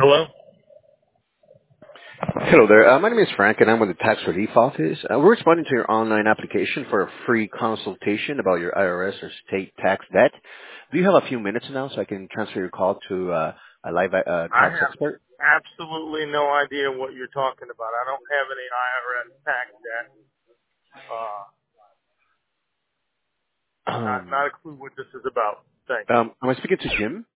Hello? Hello there. My name is Frank, and I'm with the Tax Relief Office. We're responding to your online application for a free consultation about your IRS or state tax debt. Do you have a few minutes now so I can transfer your call to a live I tax have expert? absolutely no idea what you're talking about. I don't have any IRS tax debt. Uh, Um, not a clue what this is about. Thanks. am I speaking to Jim?